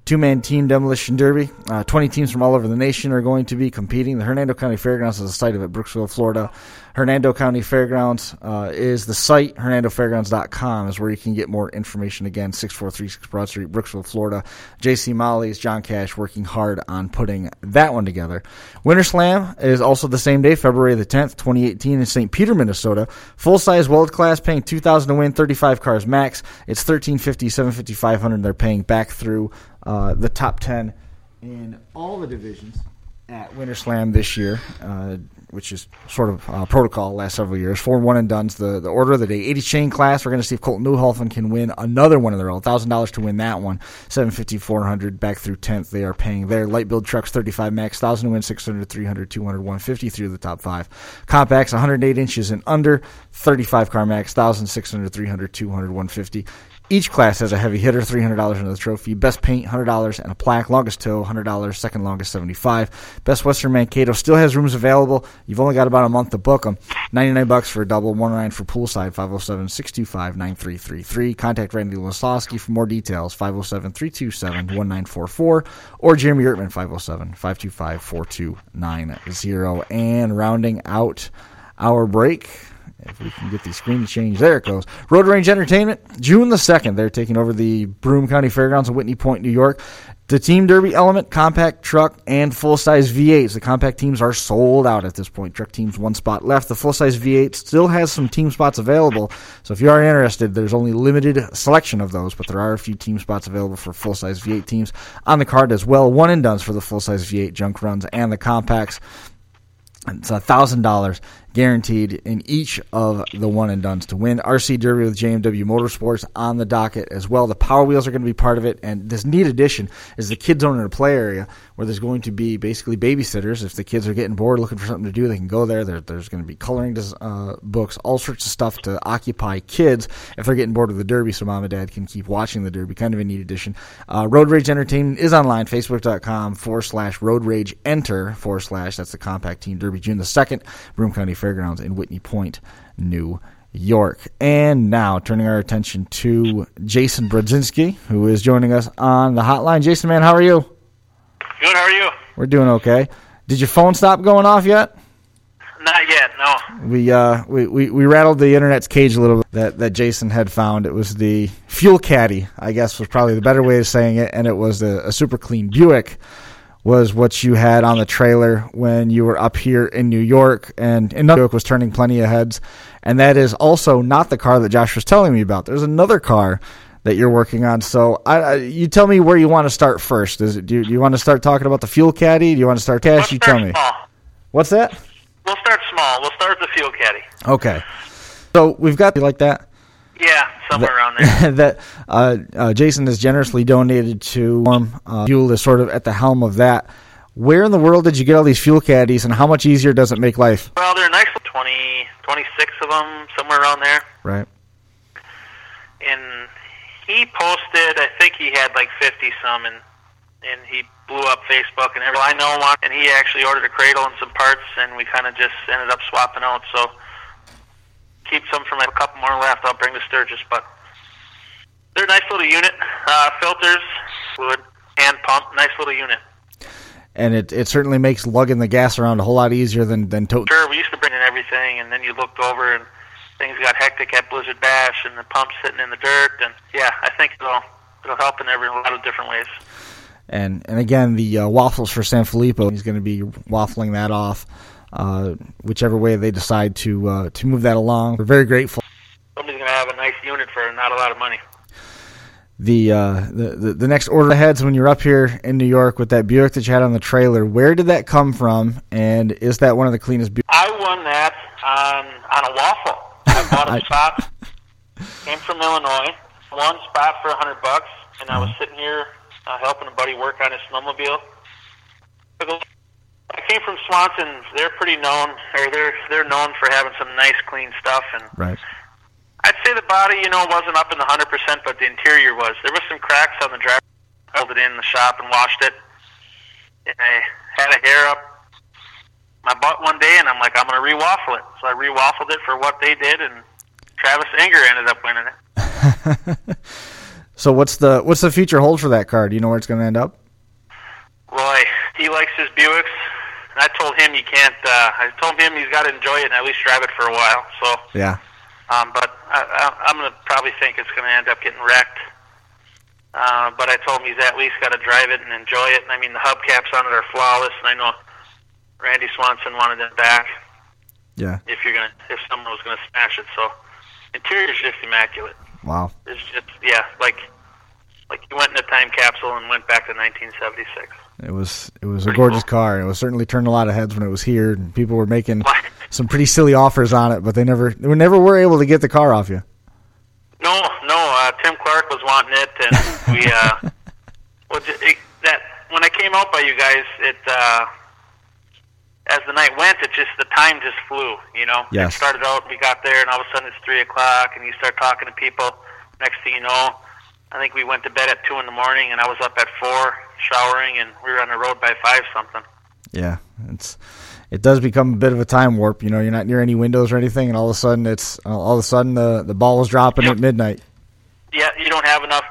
two-man team demolition derby. 20 teams from all over the nation are going to be competing. The Hernando County Fairgrounds is the site of it, Brooksville, Florida. Hernando County Fairgrounds is the site. HernandoFairgrounds.com is where you can get more information. Again, 6436 Broad Street, Brooksville, Florida. J.C. Molly's, John Cash, working hard on putting that one together. Winter Slam is also the same day, February the 10th, 2018, in St. Peter, Minnesota. Full-size World Class paying $2,000 to win, 35 cars max. It's $1,350, $750, $500. They're paying back through the top 10 in all the divisions at Winter Slam this year, which is sort of protocol last several years. 4 one-and-dones, the order of the day. 80 chain class, we're going to see if Colton Newhofen can win another one in a row. $1,000 to win that one. $750, $400 back through 10th. They are paying there. Light build trucks, 35 max. $1,000 to win, $600, $300, $200, $150 through the top 5. Compacts, 108 inches and under. 35 car max. $1,000, $600, $300, $200, $150. Each class has a heavy hitter, $300 into the trophy. Best paint, $100 and a plaque. Longest tow, $100. Second longest, $75. Best Western Mankato still has rooms available. You've only got about a month to book them. $99 for a double, $109 for poolside. 507-625-9333. Contact Randy Lasowski for more details. 507-327-1944 or Jeremy Ertman, 507-525-4290. And rounding out our break, if we can get the screen to change, there it goes. Road Range Entertainment, June the 2nd. They're taking over the Broome County Fairgrounds in Whitney Point, New York. The Team Derby element, compact truck, and full-size V8s. The compact teams are sold out at this point. Truck teams, 1 spot left. The full-size V8 still has some team spots available. So if you are interested, there's only limited selection of those, but there are a few team spots available for full-size V8 teams on the card as well. One-and-dones for the full-size V8 junk runs and the compacts. It's $1,000 guaranteed in each of the one-and-dones to win. RC Derby with JMW Motorsports on the docket as well. The Power Wheels are going to be part of it, and this neat addition is the Kids Zone and Play area where there's going to be basically babysitters. If the kids are getting bored looking for something to do, they can go there. There's going to be coloring books, all sorts of stuff to occupy kids if they're getting bored of the Derby, so mom and dad can keep watching the Derby. Kind of a neat addition. Road Rage Entertainment is online, facebook.com/Road Rage Enter / that's the Compact Team Derby, June the 2nd, Broome County Fairgrounds in Whitney Point, New York. And now turning our attention to Jason Brodzinski, who is joining us on the hotline. Jason, man, how are you? Good, how are you? We're doing okay. Did your phone stop going off yet? Not yet, no. We rattled the internet's cage a little bit that Jason had found. It was the Fuel Caddy, I guess was probably the better way of saying it, and it was a super clean Buick was what you had on the trailer when you were up here in New York, and Buick was turning plenty of heads. And that is also not the car that Josh was telling me about. There's another car that you're working on. So you tell me where you want to start first. Do you want to start talking about the Fuel Caddy? Do you want to start cash? You tell me. Small. What's that? We'll start small. We'll start with the Fuel Caddy. Okay. So we've got like that. Yeah, somewhere around there. that Jason has generously donated to Fuel is sort of at the helm of that. Where in the world did you get all these Fuel Caddies, and how much easier does it make life? Well, they're nice, 26 of them, somewhere around there. Right. And he posted, I think he had like 50-some, and he blew up Facebook and everything. I know one, and he actually ordered a cradle and some parts, and we kind of just ended up swapping out, so keep some for a couple more left. I'll bring to Sturgis, but they're a nice little unit. Filters, fluid, hand pump, nice little unit. And it certainly makes lugging the gas around a whole lot easier than toting. Sure, we used to bring in everything, and then you looked over and things got hectic at Blizzard Bash, and the pump's sitting in the dirt, and yeah, I think it'll help in a lot of different ways. And again, the waffles for San Filippo, he's going to be waffling that off. Whichever way they decide to move that along. We're very grateful. Somebody's going to have a nice unit for not a lot of money. The next order ahead is when you're up here in New York with that Buick that you had on the trailer. Where did that come from, and is that one of the cleanest Buicks? I won that on a waffle. I bought a spot, came from Illinois, one spot for $100, and I was sitting here helping a buddy work on his snowmobile. I came from Swanson. They're pretty known, or they're known for having some nice, clean stuff. And right. I'd say the body, wasn't up in the 100%, but the interior was. There was some cracks on the driver. I held it in the shop and washed it. And I had a hair up my butt one day, and I'm like, I'm going to re-waffle it. So I re-waffled it for what they did, and Travis Inger ended up winning it. So what's the future hold for that car? Do you know where it's going to end up? Well, he likes his Buicks, and I told him I told him he's got to enjoy it and at least drive it for a while. So yeah. But I'm going to probably think it's going to end up getting wrecked. But I told him he's at least got to drive it and enjoy it. And I mean, the hubcaps on it are flawless, and I know Randy Swanson wanted it back. Yeah. If someone was going to smash it, so interior's just immaculate. Wow. It's just like you went in a time capsule and went back to 1976. It was a gorgeous car. It was certainly turned a lot of heads when it was here, and people were making some pretty silly offers on it, but they never were able to get the car off you. No. Tim Clark was wanting it, and we when I came out by you guys, as the night went, the time just flew, you know? Yes. It started out, we got there, and all of a sudden it's 3 o'clock, and you start talking to people. Next thing you know, I think we went to bed at 2 in the morning, and I was up at 4 showering, and we were on the road by 5 something. Yeah, it does become a bit of a time warp, you know? You're not near any windows or anything, and all of a sudden the ball was dropping at midnight. Yeah, you don't have enough.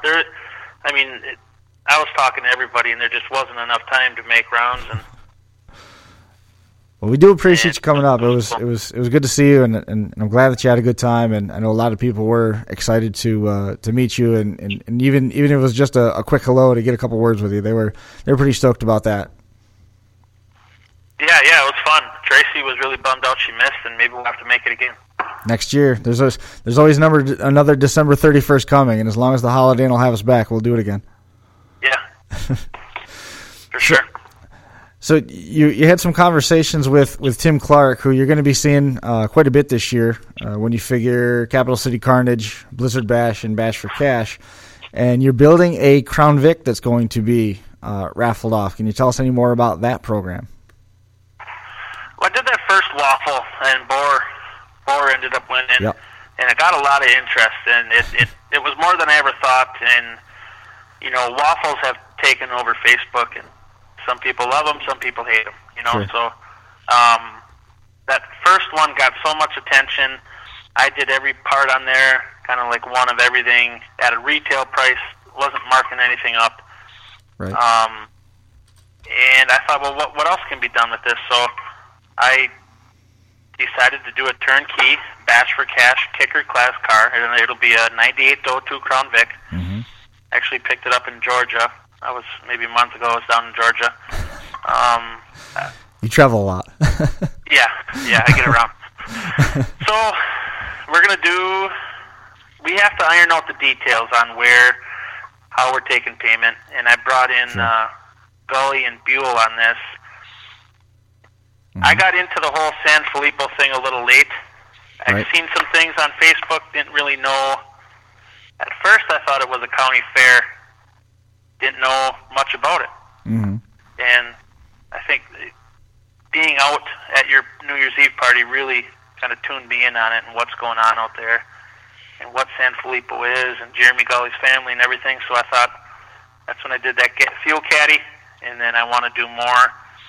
I was talking to everybody, and there just wasn't enough time to make rounds, and well, we do appreciate you coming up. It was good to see you, and I'm glad that you had a good time. And I know a lot of people were excited to meet you, and even if it was just a quick hello to get a couple words with you, they were pretty stoked about that. Yeah, it was fun. Tracy was really bummed out she missed, and maybe we'll have to make it again next year. There's always another December 31st coming, and as long as the Holiday Inn will have us back, we'll do it again. Yeah, for sure. So you had some conversations with Tim Clark, who you're going to be seeing quite a bit this year when you figure Capital City Carnage, Blizzard Bash, and Bash for Cash. And you're building a Crown Vic that's going to be raffled off. Can you tell us any more about that program? Well, I did that first waffle, and Boar ended up winning. Yep. And it got a lot of interest, and it was more than I ever thought. And, you know, waffles have taken over Facebook, and some people love them, some people hate them, you know. Sure. So that first one got so much attention. I did every part on there, kind of like one of everything at a retail price, wasn't marking anything up. Right. And I thought, well, what else can be done with this? So I decided to do a turnkey Bash for Cash kicker class car, and it'll be a 98-02 Crown Vic. Mm-hmm. Actually picked it up in Georgia. I was maybe a month ago. I was down in Georgia. You travel a lot. yeah, I get around. So we have to iron out the details on how we're taking payment, and I brought in Gully and Buell on this. Mm-hmm. I got into the whole San Filippo thing a little late. I'd seen some things on Facebook, didn't really know. At first I thought it was a county fair. Didn't know much about it. Mm-hmm. And I think being out at your New Year's Eve party really kind of tuned me in on it and what's going on out there and what San Filippo is and Jeremy Gully's family and everything. So I thought that's when I did that fuel caddy, and then I want to do more.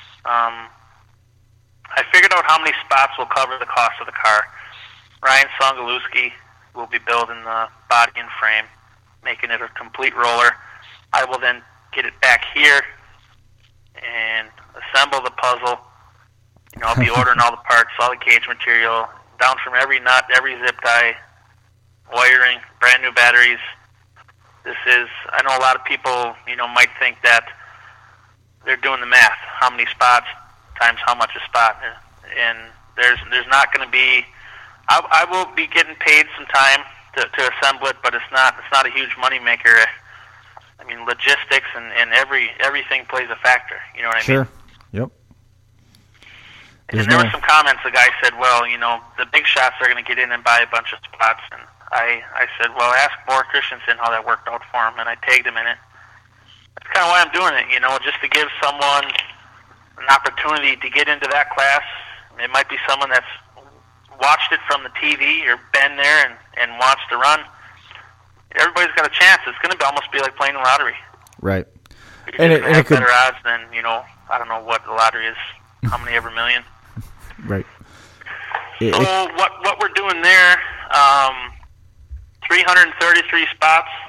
I figured out how many spots will cover the cost of the car. Ryan Songalewski will be building the body and frame, making it a complete roller. I will then get it back here and assemble the puzzle. You know, I'll be ordering all the parts, all the cage material, down from every nut, every zip tie, wiring, brand new batteries. I know a lot of people, you know, might think that they're doing the math. How many spots times how much a spot. And there's not going to be, I will be getting paid some time to assemble it, but it's not a huge money maker. I mean, logistics and everything plays a factor. You know what I mean? Sure. Yep. And there were some comments. The guy said, well, you know, the big shots are going to get in and buy a bunch of spots. And I said, well, ask Boar Christensen how that worked out for him. And I tagged him in it. That's kind of why I'm doing it, you know, just to give someone an opportunity to get into that class. It might be someone that's watched it from the TV or been there and wants to run. Everybody's got a chance. It's going to almost be like playing the lottery. Right. And it have better odds than, you know, I don't know what the lottery is, how many ever million. Right. So what we're doing there, 333 spots will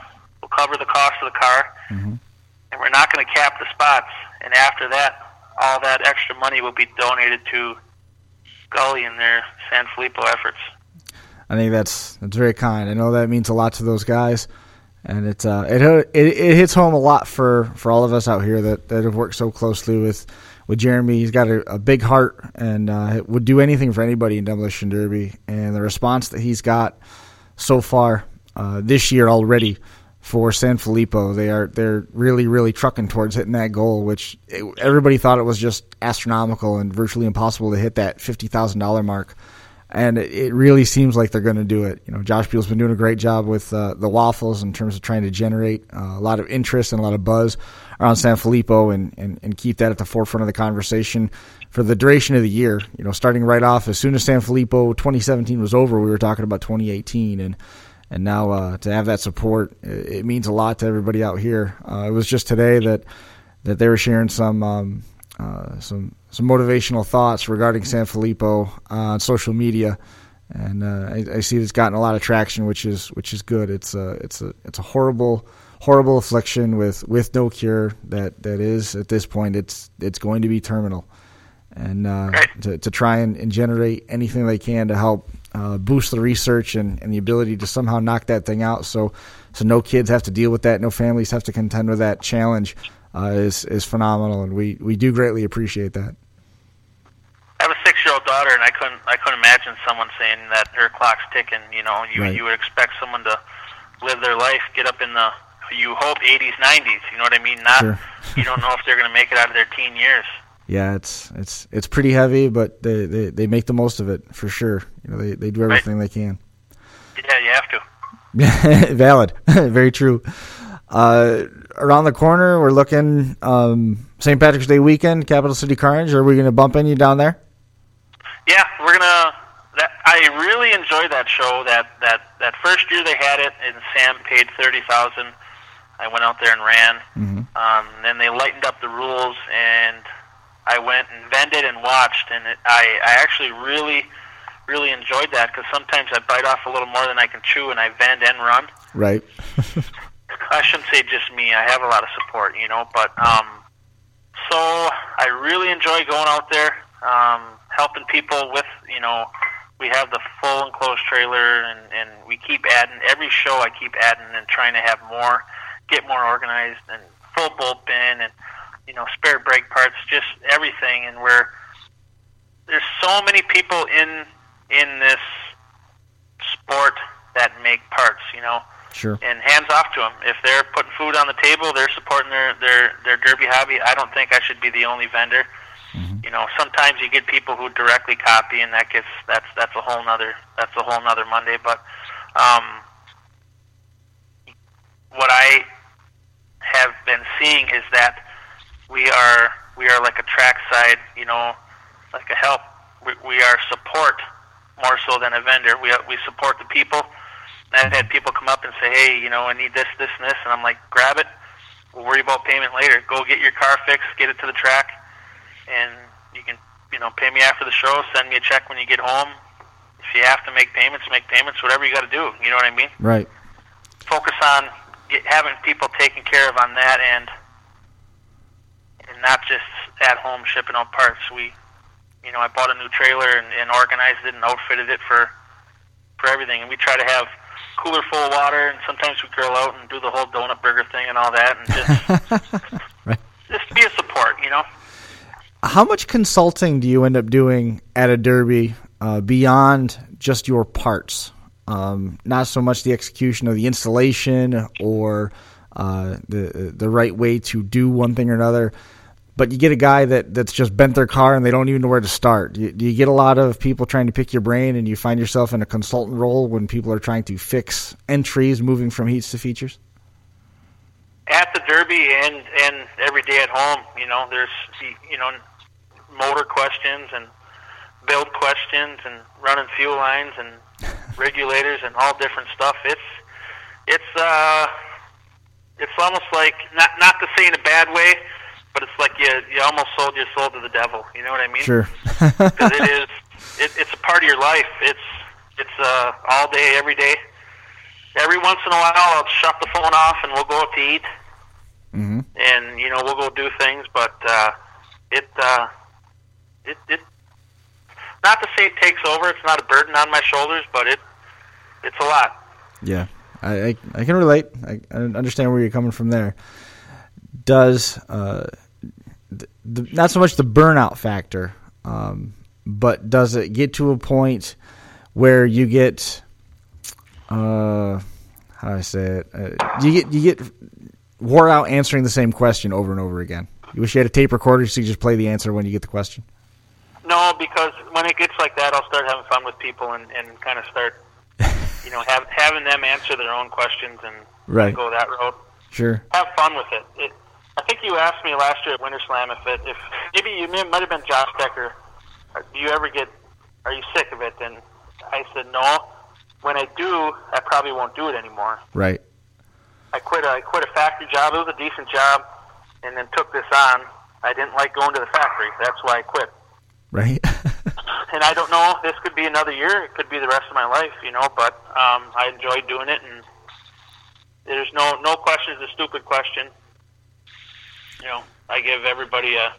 will cover the cost of the car, and we're not going to cap the spots. And after that, all that extra money will be donated to Gully and their San Filippo efforts. I think that's very kind. I know that means a lot to those guys, and it hits home a lot for all of us out here that have worked so closely with Jeremy. He's got a big heart and would do anything for anybody in Demolition Derby. And the response that he's got so far this year already for San Filippo, they're really, really trucking towards hitting that goal, which everybody thought it was just astronomical and virtually impossible to hit that $50,000 mark. And it really seems like they're going to do it. Josh Beal's been doing a great job with the Waffles in terms of trying to generate a lot of interest and a lot of buzz around San Filippo and keep that at the forefront of the conversation for the duration of the year. Starting right off, as soon as San Filippo 2017 was over, we were talking about 2018, and now to have that support, it means a lot to everybody out here. It was just today that they were sharing some motivational thoughts regarding San Filippo on social media, and I see it's gotten a lot of traction, which is good. It's a horrible affliction with no cure. That is at this point it's going to be terminal, and to try and generate anything they can to help boost the research and the ability to somehow knock that thing out, so no kids have to deal with that, no families have to contend with that challenge. Is phenomenal, and we do greatly appreciate that. I have a 6-year-old daughter, and I couldn't imagine someone saying that her clock's ticking. Right. You would expect someone to live their life, get up in the, you hope, 80s, 90s. You know what I mean? Sure. You don't know if they're going to make it out of their teen years. Yeah, it's pretty heavy, but they make the most of it for sure. They do everything they can. Yeah, you have to. Valid, very true. Around the corner, we're looking St. Patrick's Day weekend, Capital City Carnage. Are we going to bump into you down there? Yeah, we're gonna. I really enjoyed that show. That first year they had it, and Sam paid $30,000. I went out there and ran. Then they lightened up the rules, and I went and vended and watched. And I actually really, really enjoyed that, because sometimes I bite off a little more than I can chew, and I vend and run. Right. I shouldn't say just me. I have a lot of support, but so I really enjoy going out there, helping people with, we have the full enclosed trailer, and we keep adding. Every show I keep adding and trying to have more, get more organized, and full bullpen, and, spare brake parts, just everything. And there's so many people in this sport that make parts, Sure. And hands off to them. If they're putting food on the table, they're supporting their derby hobby. I don't think I should be the only vendor. Sometimes you get people who directly copy, and that's a whole nother Monday. But what I have been seeing is that we are like a trackside, like a help. We are support more so than a vendor. We support the people. I've had people come up and say, hey, I need this, and this, and I'm like, grab it. We'll worry about payment later. Go get your car fixed, get it to the track, and you can, pay me after the show, send me a check when you get home. If you have to make payments, whatever you got to do. You know what I mean? Right. Focus on having people taken care of on that end, and not just at home shipping out parts. I bought a new trailer and organized it and outfitted it for everything, and we try to have cooler full of water, and sometimes we grill out and do the whole donut burger thing and all that, and just right. Just be a support, How much consulting do you end up doing at a derby beyond just your parts? Not so much the execution of the installation or the right way to do one thing or another, but you get a guy that's just bent their car and they don't even know where to start. Do you get a lot of people trying to pick your brain, and you find yourself in a consultant role when people are trying to fix entries moving from heats to features? At the Derby and every day at home, there's, motor questions and build questions and running fuel lines and regulators and all different stuff. It's almost like, not to say in a bad way, but it's like you almost sold your soul to the devil. You know what I mean? Sure. Because it's a part of your life. It's all day, every day. every once in a while I'll shut the phone off and we'll go out to eat. Mm-hmm. And, we'll go do things, but it not to say it takes over. It's not a burden on my shoulders, but it's a lot. Yeah, I can relate. I understand where you're coming from there. Does not so much the burnout factor, but does it get to a point where you get how do I say it? You get wore out answering the same question over and over again? You wish you had a tape recorder so you just play the answer when you get the question? No, because when it gets like that, I'll start having fun with people and kind of start, having them answer their own questions and go that road. Sure. Have fun with it. I think you asked me last year at Winter Slam if maybe you might have been Josh Decker. Do you ever are you sick of it? And I said no. When I do, I probably won't do it anymore. Right. I quit a factory job. It was a decent job, and then took this on. I didn't like going to the factory. That's why I quit. Right. And I don't know. This could be another year. It could be the rest of my life, But I enjoyed doing it, and there's no question is a stupid question. I give everybody a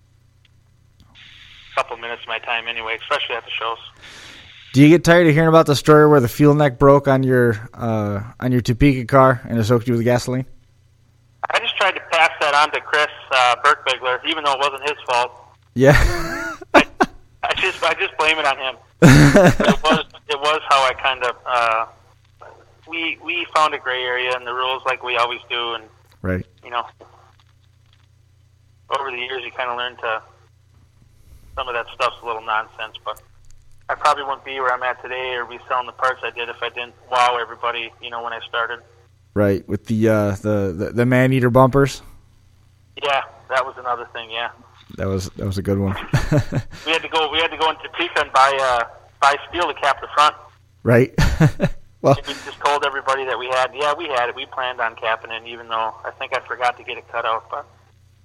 couple minutes of my time anyway, especially at the shows. Do you get tired of hearing about the story where the fuel neck broke on your Topeka car and it soaked you with gasoline? I just tried to pass that on to Chris Birkbigler, even though it wasn't his fault. Yeah. I just blame it on him. It was how I kind of we found a gray area in the rules like we always do, and right. Over the years you kind of learn to some of that stuff's a little nonsense, but I probably wouldn't be where I'm at today or be selling the parts I did if I didn't wow everybody, when I started. Right, with the man-eater bumpers. Yeah, that was another thing. Yeah, that was a good one. we had to go into Topeka and buy steel to cap the front. Right. Well, we just told everybody that we had it. We planned on capping it, even though I think I forgot to get it cut out. But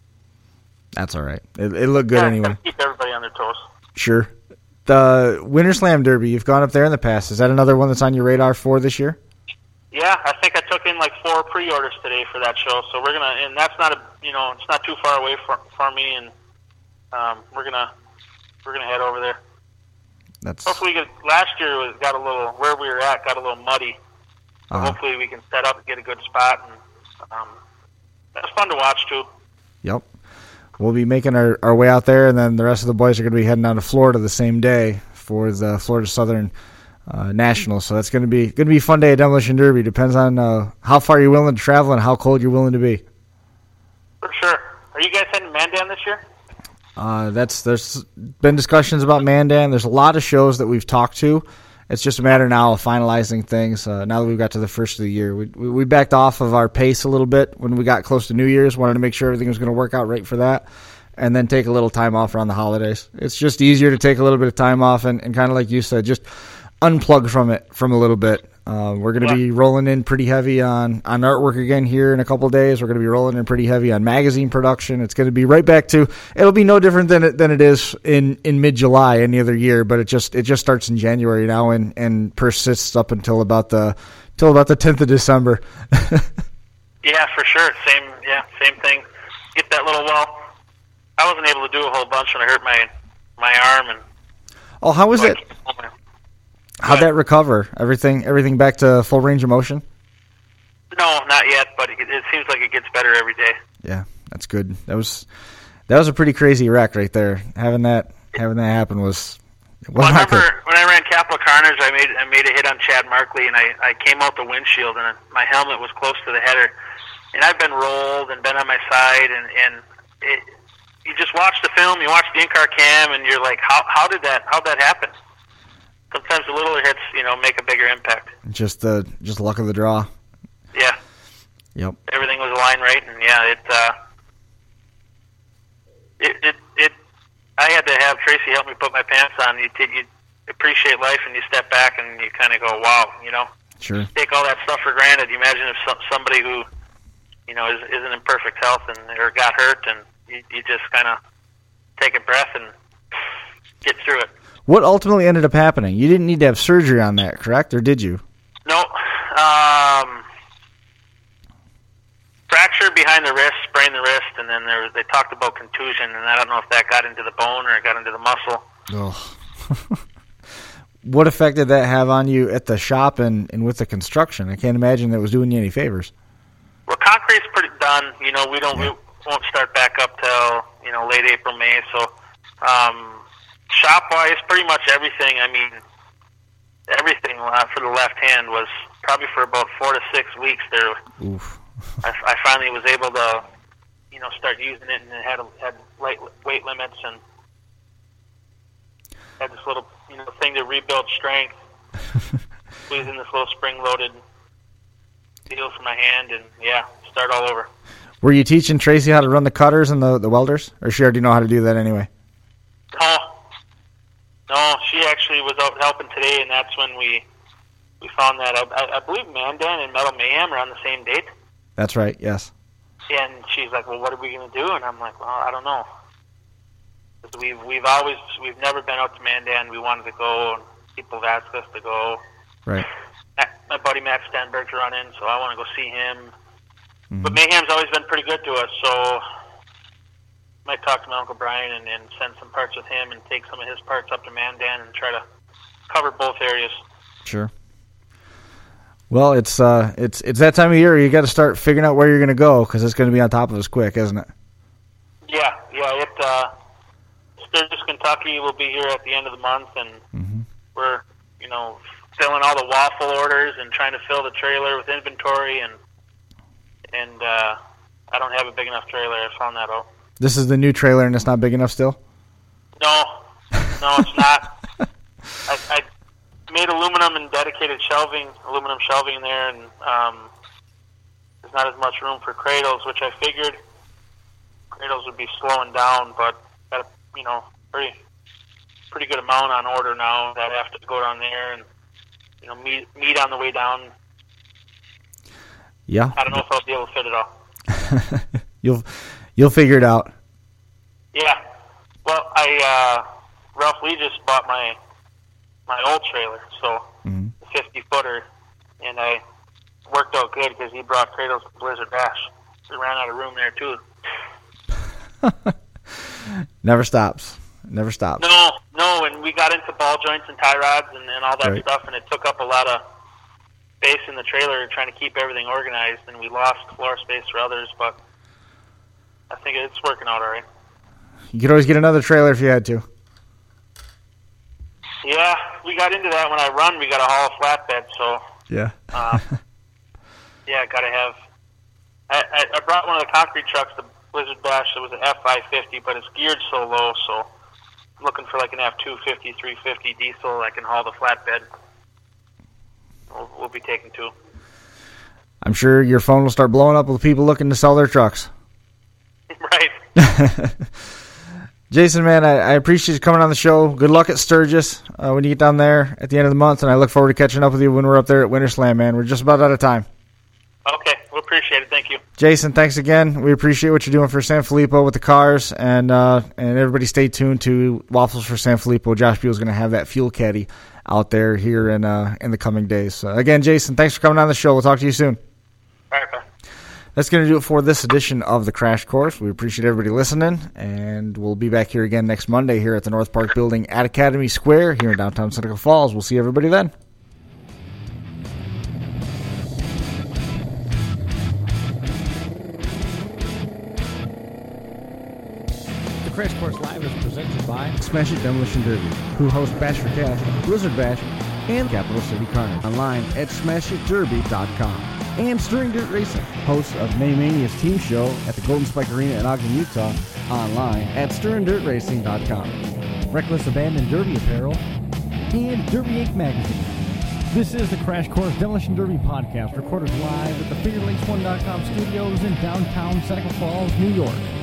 that's all right. It looked good anyway. Keep everybody on their toes. Sure. The Winter Slam Derby, you've gone up there in the past. Is that another one that's on your radar for this year? Yeah, I think I took in like 4 pre-orders today for that show. So we're gonna, and that's not it's not too far away for me, and we're gonna head over there. Hopefully, last year got a little where we were at got a little muddy. So hopefully, we can set up and get a good spot, and that's fun to watch too. Yep. We'll be making our way out there, and then the rest of the boys are going to be heading down to Florida the same day for the Florida Southern Nationals. So that's going to be a fun day at Demolition Derby. Depends on how far you're willing to travel and how cold you're willing to be. For sure. Are you guys heading to Mandan this year? There's been discussions about Mandan. There's a lot of shows that we've talked to. It's just a matter now of finalizing things. Now that we've got to the first of the year, we backed off of our pace a little bit when we got close to New Year's. Wanted to make sure everything was going to work out right for that, and then take a little time off around the holidays. It's just easier to take a little bit of time off and kind of like you said, just unplug from it from a little bit. We're going to be rolling in pretty heavy on artwork again here in a couple of days. We're going to be rolling in pretty heavy on magazine production. It's going to be right back to, it'll be no different than it is in mid-July any other year, but it just starts in January now and persists up until about the 10th of December. Yeah, for sure. Same thing. Get that little, I wasn't able to do a whole bunch when I hurt my arm. And oh, how was it? How'd that recover? Everything back to full range of motion? No, not yet, but it seems like it gets better every day. Yeah, that's good. That was a pretty crazy wreck right there. Having that happen was. Well, I remember when I ran Capital Carnage, I made a hit on Chad Markley, and I came out the windshield, and my helmet was close to the header, and I've been rolled and been on my side, and you just watch the film, you watch the in-car cam, and you're like, how'd that happen? Sometimes the littler hits, make a bigger impact. Just luck of the draw. Yeah. Yep. Everything was aligned right, and yeah, I had to have Tracy help me put my pants on. You appreciate life, and you step back, and you kind of go, wow, Sure. Take all that stuff for granted. You imagine if somebody who, isn't in perfect health or got hurt, and you just kind of take a breath and get through it. What ultimately ended up happening? You didn't need to have surgery on that, correct? Or did you? No. behind the wrist, sprained the wrist, and then they talked about contusion, and I don't know if that got into the bone or it got into the muscle. Oh. What effect did that have on you at the shop and with the construction? I can't imagine that was doing you any favors. Well, concrete's pretty done. We won't start back up till late April, May. So shop-wise, pretty much everything. I mean, everything for the left hand was probably for about 4 to 6 weeks there. Oof. I finally was able to, start using it, and it had light weight limits and had this little, thing to rebuild strength. Squeezing this little spring-loaded deal for my hand, and start all over. Were you teaching Tracy how to run the cutters and the welders, or she already know how to do that anyway? No, she actually was out helping today, and that's when we found that. I believe Mandan and Metal Mayhem are on the same date. That's right, yes. And she's like, well, what are we going to do? And I'm like, well, I don't know. We've never been out to Mandan. We wanted to go, and people have asked us to go. Right. My buddy Matt Stenberg's running, so I want to go see him. Mm-hmm. But Mayhem's always been pretty good to us, so might talk to my Uncle Brian and send some parts with him and take some of his parts up to Mandan and try to cover both areas. Sure. Well, it's that time of year you got to start figuring out where you're going to go, because it's going to be on top of us quick, isn't it? Yeah. Sturgis, Kentucky will be here at the end of the month, and we're filling all the waffle orders and trying to fill the trailer with inventory, and I don't have a big enough trailer. I found that out. This is the new trailer, and it's not big enough still? No, it's not. I made aluminum and dedicated aluminum shelving in there, and there's not as much room for cradles, which I figured cradles would be slowing down, but got a pretty good amount on order now that I have to go down there and meet on the way down. Yeah. I don't know if I'll be able to fit it all. You'll figure it out. Yeah. Well, Ralph Lee just bought my old trailer, so the 50-footer, and I worked out good because he brought cradles to Blizzard Bash. We ran out of room there too. Never stops. No, and we got into ball joints and tie rods and all that stuff, and it took up a lot of space in the trailer trying to keep everything organized, and we lost floor space for others, but I think it's working out all right. You could always get another trailer if you had to. Yeah, we got into that when I run. We got to haul a flatbed, so yeah. Yeah, got to have. I brought one of the concrete trucks, the Blizzard Bash. It was an F550, but it's geared so low, so I'm looking for like an F250, 350 diesel that can haul the flatbed. We'll be taking two. I'm sure your phone will start blowing up with people looking to sell their trucks. Right. Jason, man, I appreciate you coming on the show. Good luck at Sturgis when you get down there at the end of the month, and I look forward to catching up with you when we're up there at Winter Slam, man. We're just about out of time. Okay, we appreciate it. Thank you. Jason, thanks again. We appreciate what you're doing for San Filippo with the cars, and everybody stay tuned to Waffles for San Filippo. Josh Buell's going to have that fuel caddy out there here in the coming days. So again, Jason, thanks for coming on the show. We'll talk to you soon. All right, bye. That's going to do it for this edition of the Crash Course. We appreciate everybody listening, and we'll be back here again next Monday here at the North Park Building at Academy Square here in downtown Seneca Falls. We'll see everybody then. The Crash Course Live is presented by Smash It Demolition Derby, who host Bash for Cash, Blizzard Bash, and Capital City Carnage. Online at smashitderby.com. And Stirring Dirt Racing, hosts of May Mania's team show at the Golden Spike Arena in Ogden, Utah, online at stirringdirtracing.com. Reckless Abandon Derby Apparel, and Derby Inc. Magazine. This is the Crash Course Demolition Derby podcast, recorded live at the FingerLinks1.com studios in downtown Seneca Falls, New York.